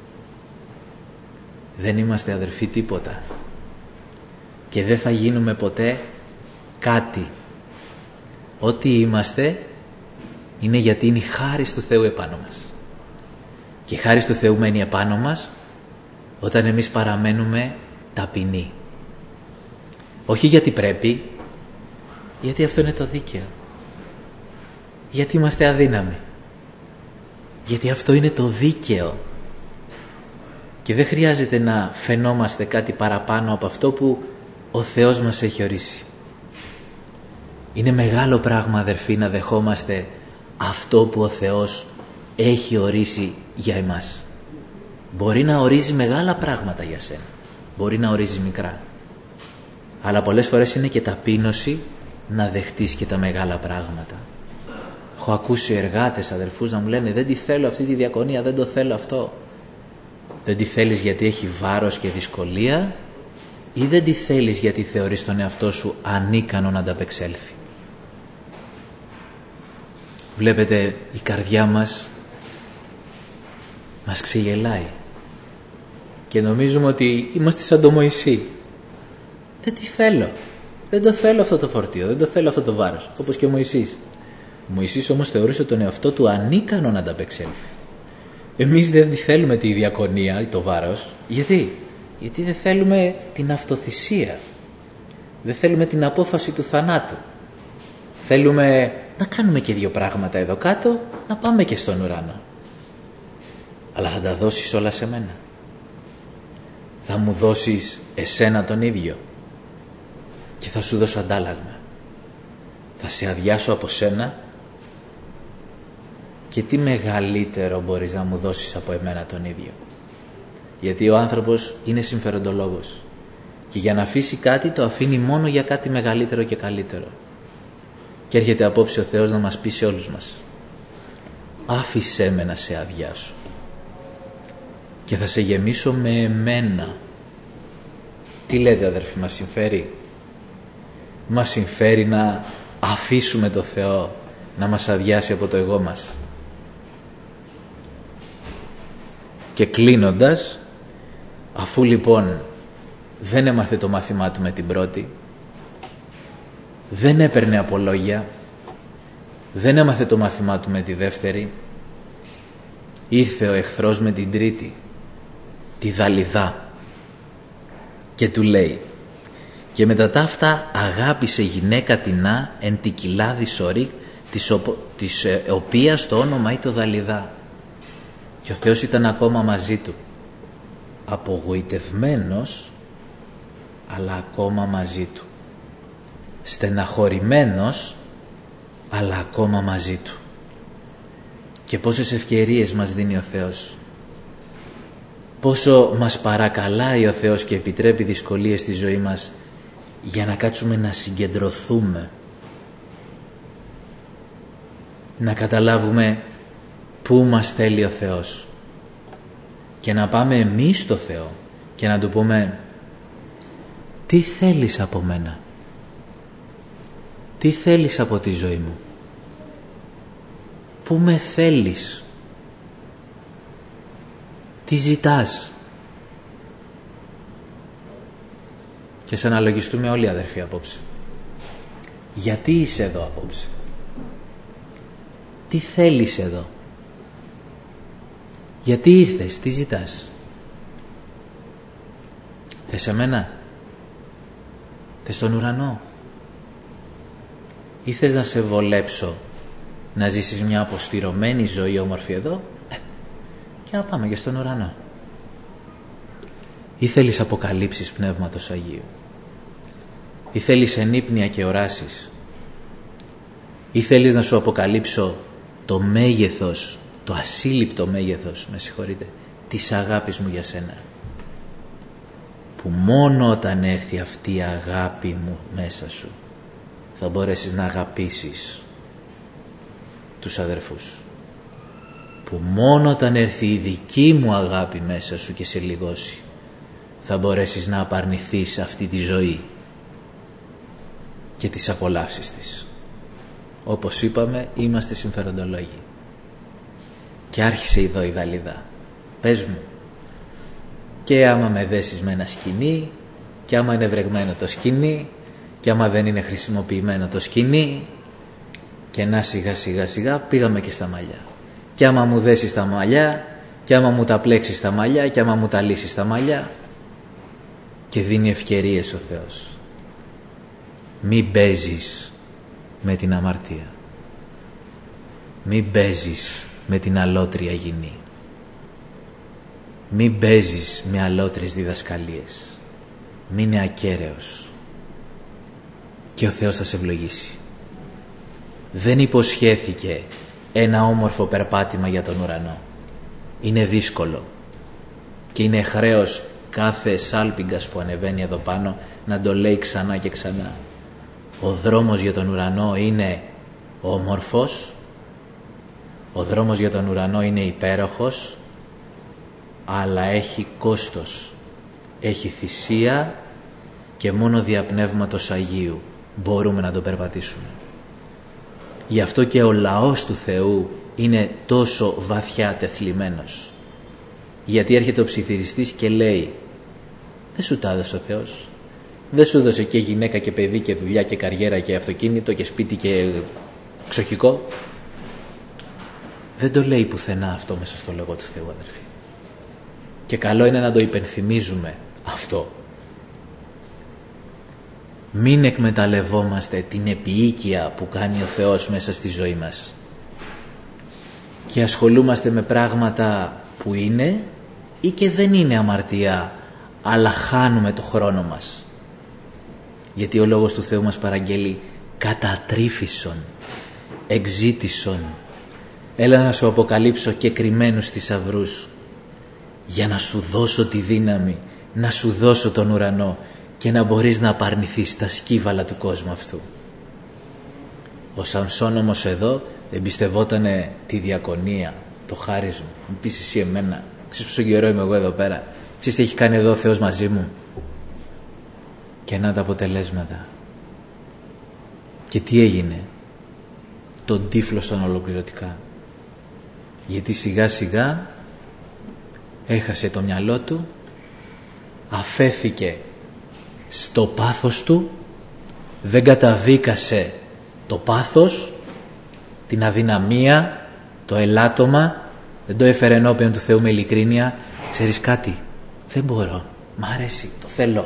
δεν είμαστε αδερφοί τίποτα. Και δεν θα γίνουμε ποτέ κάτι. Ό,τι είμαστε είναι γιατί είναι η χάρις του Θεού επάνω μας. Και η χάρις του Θεού μένει επάνω μας όταν εμείς παραμένουμε ταπεινοί. Όχι γιατί πρέπει, γιατί αυτό είναι το δίκαιο. Γιατί είμαστε αδύναμοι. Γιατί αυτό είναι το δίκαιο. Και δεν χρειάζεται να φαινόμαστε κάτι παραπάνω από αυτό που ο Θεός μας έχει ορίσει. Είναι μεγάλο πράγμα, αδερφοί, να δεχόμαστε αυτό που ο Θεός έχει ορίσει για εμάς. Μπορεί να ορίζει μεγάλα πράγματα για σένα. Μπορεί να ορίζει μικρά. Αλλά πολλές φορές είναι και ταπείνωση να δεχτείς και τα μεγάλα πράγματα. Έχω ακούσει εργάτες, αδερφούς, να μου λένε δεν τη θέλω αυτή τη διακονία, δεν το θέλω αυτό. Δεν τη θέλεις γιατί έχει βάρος και δυσκολία, ή δεν τη θέλεις γιατί θεωρείς τον εαυτό σου ανίκανο να ανταπεξέλθει? Βλέπετε, η καρδιά μας ξεγελάει και νομίζουμε ότι είμαστε σαν το Μωυσή. Δεν τη θέλω. Δεν το θέλω αυτό το φορτίο, δεν το θέλω αυτό το βάρος. Όπως και ο Μωυσής. Ο Μωυσής όμως θεωρούσε τον εαυτό του ανίκανο να ανταπεξέλθει. Εμείς δεν θέλουμε τη διακονία ή το βάρος. Γιατί? Γιατί δεν θέλουμε την αυτοθυσία. Δεν θέλουμε την απόφαση του θανάτου. Θέλουμε να κάνουμε και 2 πράγματα εδώ κάτω, να πάμε και στον ουρανό. Αλλά θα τα δώσεις όλα σε μένα? Θα μου δώσεις εσένα τον ίδιο και θα σου δώσω αντάλλαγμα? Θα σε αδειάσω από σένα και τι μεγαλύτερο μπορείς να μου δώσεις από εμένα τον ίδιο? Γιατί ο άνθρωπος είναι συμφεροντολόγος και για να αφήσει κάτι το αφήνει μόνο για κάτι μεγαλύτερο και καλύτερο. Και έρχεται απόψε ο Θεός να μας πει σε όλους μας: άφησέ με να σε αδειάσω και θα σε γεμίσω με εμένα. Τι λέτε αδερφοί, μας συμφέρει? Μας συμφέρει να αφήσουμε το Θεό να μας αδειάσει από το εγώ μας? Και κλείνοντας, αφού λοιπόν δεν έμαθε το μάθημά του με την πρώτη, δεν έπαιρνε απολόγια, δεν έμαθε το μάθημά του με τη δεύτερη, ήρθε ο εχθρός με την τρίτη, τη Δαλιδά, και του λέει: και μετά τα αυτά αγάπησε γυναίκα τινά εν τη κοιλάδη σωρή, της οποίας το όνομα ήταν Δαλιδά. Και ο Θεός ήταν ακόμα μαζί του, απογοητευμένος αλλά ακόμα μαζί του, στεναχωρημένος αλλά ακόμα μαζί του. Και πόσες ευκαιρίες μας δίνει ο Θεός, πόσο μας παρακαλάει ο Θεός και επιτρέπει δυσκολίες στη ζωή μας για να κάτσουμε να συγκεντρωθούμε, να καταλάβουμε πού μας θέλει ο Θεός και να πάμε εμείς στο Θεό και να του πούμε: τι θέλεις από μένα? Τι θέλεις από τη ζωή μου? Πού με θέλεις? Τι ζητάς? Και ας αναλογιστούμε όλοι αδερφοί απόψε. Γιατί είσαι εδώ απόψε? Τι θέλεις εδώ? Γιατί ήρθες? Τι ζητάς? Θες εμένα? Θες τον ουρανό? Ή θες να σε βολέψω να ζήσεις μια αποστηρωμένη ζωή όμορφη εδώ και να πάμε και στον ουρανό? Ή θέλεις αποκαλύψεις Πνεύματος Αγίου? Ή θέλεις ενύπνοια και οράσεις? Ή θέλεις να σου αποκαλύψω το μέγεθος, το ασύλληπτο μέγεθος, με συγχωρείτε, της αγάπης μου για σένα, που μόνο όταν έρθει αυτή η αγάπη μου μέσα σου θα μπορέσεις να αγαπήσεις τους αδερφούς, που μόνο όταν έρθει η δική μου αγάπη μέσα σου και σε λιγώσει θα μπορέσεις να απαρνηθείς αυτή τη ζωή και τις απολαύσεις της. Όπως είπαμε, είμαστε συμφεροντολόγοι. Και άρχισε εδώ η Δαλιδά: πες μου, και άμα με δέσεις με ένα σκοινί, και άμα είναι βρεγμένο το σκοινί, και άμα δεν είναι χρησιμοποιημένο το σκοινί, και να σιγά σιγά σιγά πήγαμε και στα μαλλιά. Και άμα μου δέσεις τα μαλλιά, και άμα μου τα πλέξεις τα μαλλιά, και άμα μου τα λύσεις τα μαλλιά. Και δίνει ευκαιρίες ο Θεός. Μην παίζεις με την αμαρτία. Μην παίζεις με την αλότρια γυνή. Μην παίζεις με αλότριες διδασκαλίες. Μην είναι ακέραιος. Και ο Θεός θα σε ευλογήσει. Δεν υποσχέθηκε ένα όμορφο περπάτημα για τον ουρανό. Είναι δύσκολο. Και είναι χρέος κάθε σάλπιγγας που ανεβαίνει εδώ πάνω να το λέει ξανά και ξανά. Ο δρόμος για τον ουρανό είναι όμορφος. Ο δρόμος για τον ουρανό είναι υπέροχος, αλλά έχει κόστος. Έχει θυσία και μόνο δια Πνεύματος Αγίου μπορούμε να το περπατήσουμε. Γι' αυτό και ο λαός του Θεού είναι τόσο βαθιά τεθλιμμένος. Γιατί έρχεται ο ψιθυριστής και λέει: δεν σου τα έδωσε ο Θεός? Δεν σου έδωσε και γυναίκα και παιδί και δουλειά και καριέρα και αυτοκίνητο και σπίτι και ξοχικό? Δεν το λέει πουθενά αυτό μέσα στο Λόγο του Θεού, αδερφοί. Και καλό είναι να το υπενθυμίζουμε αυτό. Μην εκμεταλλευόμαστε την επιοίκεια που κάνει ο Θεός μέσα στη ζωή μας και ασχολούμαστε με πράγματα που είναι ή και δεν είναι αμαρτία, αλλά χάνουμε το χρόνο μας. Γιατί ο Λόγος του Θεού μας παραγγέλει κατατρίφησον, εξήτησον. Έλα να σου αποκαλύψω και κρυμμένους θησαυρούς για να σου δώσω τη δύναμη, να σου δώσω τον ουρανό και να μπορείς να απαρνηθείς τα σκύβαλα του κόσμου αυτού. Ο Σαμσόν όμως εδώ εμπιστευότανε τη διακονία, το χάρισμα. Μου πεις εσύ εμένα, ξέρεις πόσο καιρό είμαι εγώ εδώ πέρα, ξέρεις τι έχει κάνει εδώ ο Θεός μαζί μου? Και να τα αποτελέσματα. Και τι έγινε? Τον τύφλωσαν ολοκληρωτικά. Γιατί σιγά σιγά έχασε το μυαλό του, αφέθηκε στο πάθος του, δεν καταδίκασε το πάθος, την αδυναμία, το ελάττωμα, δεν το έφερε ενώπιον του Θεού με ειλικρίνεια. Ξέρεις κάτι, δεν μπορώ, μ' αρέσει, το θέλω,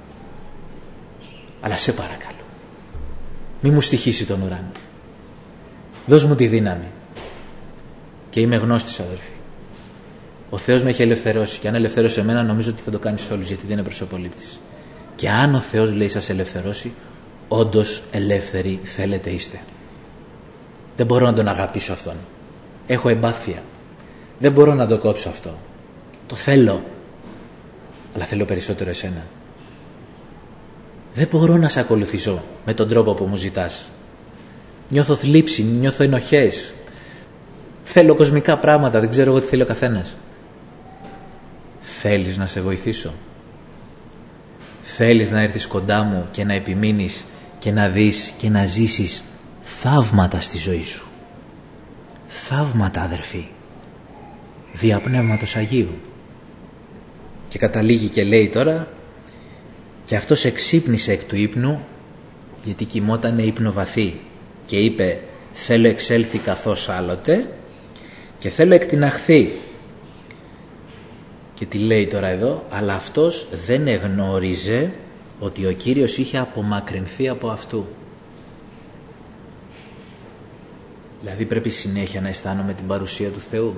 αλλά σε παρακαλώ, μη μου στοιχήσει τον ουρανό, δώσ' μου τη δύναμη. Και είμαι γνώστης, αδελφοί, ο Θεός με έχει ελευθερώσει και αν ελευθέρωσε εμένα νομίζω ότι θα το κάνει σε όλους, γιατί δεν είναι προσωπολήπτης. Και αν ο Θεός λέει σας ελευθερώσει, όντως ελεύθεροι θέλετε είστε. Δεν μπορώ να τον αγαπήσω αυτόν, έχω εμπάθεια, δεν μπορώ να το κόψω αυτό, το θέλω, αλλά θέλω περισσότερο εσένα. Δεν μπορώ να σε ακολουθήσω με τον τρόπο που μου ζητάς, νιώθω θλίψη, νιώθω ενοχές, θέλω κοσμικά πράγματα, δεν ξέρω εγώ τι θέλει ο καθένας. Θέλεις να σε βοηθήσω? Θέλεις να έρθεις κοντά μου και να επιμείνεις και να δεις και να ζήσεις θαύματα στη ζωή σου? Θαύματα, αδερφοί, δια Πνεύματος Αγίου. Και καταλήγει και λέει τώρα, και αυτός εξύπνησε εκ του ύπνου, γιατί κοιμότανε ύπνο βαθύ, και είπε θέλω εξέλθει καθώς άλλοτε και θέλω εκτιναχθεί. Και τι λέει τώρα εδώ? Αλλά αυτός δεν εγνώριζε ότι ο Κύριος είχε απομακρυνθεί από αυτού. Δηλαδή πρέπει συνέχεια να αισθάνομαι την παρουσία του Θεού.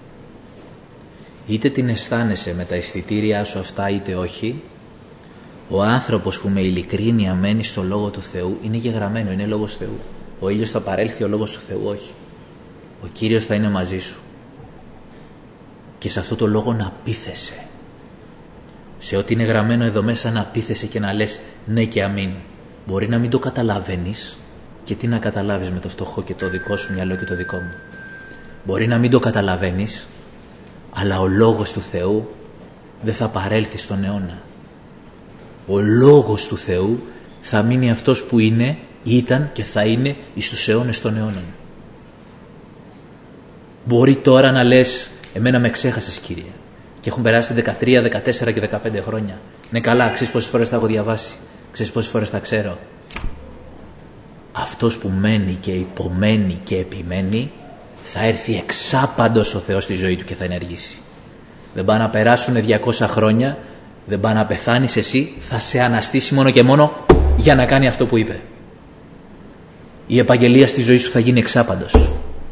Είτε την αισθάνεσαι με τα αισθητήριά σου αυτά είτε όχι, ο άνθρωπος που με ειλικρίνεια μένει στο Λόγο του Θεού είναι γεγραμμένο, είναι Λόγος Θεού. Ο ήλιος θα παρέλθει, ο Λόγος του Θεού όχι. Ο Κύριος θα είναι μαζί σου. Και σε αυτό το λόγο να πείθεσαι. Σε ό,τι είναι γραμμένο εδώ μέσα να πείθεσαι και να λες ναι και αμήν. Μπορεί να μην το καταλαβαίνεις, και τι να καταλάβεις με το φτωχό και το δικό σου μυαλό και το δικό μου. Μπορεί να μην το καταλαβαίνεις, αλλά ο Λόγος του Θεού δεν θα παρέλθει στον αιώνα. Ο Λόγος του Θεού θα μείνει αυτός που είναι, ήταν και θα είναι εις τους αιώνες των αιώνων. Μπορεί τώρα να λες εμένα με ξέχασες, Κύριε, και έχουν περάσει 13, 14 και 15 χρόνια. Ναι καλά, ξέρεις πόσες φορές θα έχω διαβάσει, ξέρεις πόσες φορές θα ξέρω. Αυτός που μένει και υπομένει και επιμένει, θα έρθει εξάπαντος ο Θεός στη ζωή του και θα ενεργήσει. Δεν πάει να περάσουν 200 χρόνια, δεν πάει να πεθάνεις εσύ, θα σε αναστήσει μόνο και μόνο για να κάνει αυτό που είπε. Η επαγγελία στη ζωή σου θα γίνει εξάπαντος.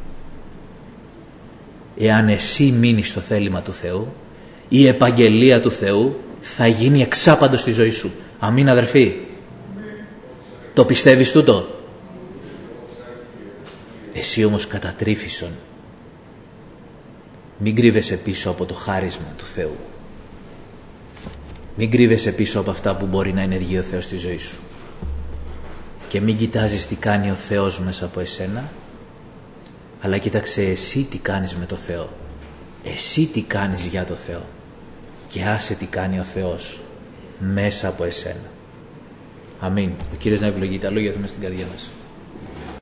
Εάν εσύ μείνεις στο θέλημα του Θεού, η επαγγελία του Θεού θα γίνει εξάπαντος στη ζωή σου. Αμήν, αδερφοί. Το πιστεύεις τούτο? Εσύ όμως κατατρίφησον. Μην κρύβεσαι πίσω από το χάρισμα του Θεού. Μην κρύβεσαι πίσω από αυτά που μπορεί να ενεργεί ο Θεός στη ζωή σου. Και μην κοιτάζεις τι κάνει ο Θεός μέσα από εσένα, αλλά κοίταξε εσύ τι κάνεις με το Θεό. Εσύ τι κάνεις για το Θεό. Και άσε τι κάνει ο Θεός μέσα από εσένα. Αμήν. Ο Κύριος να ευλογεί τα λόγια του μες στην καρδιά μας.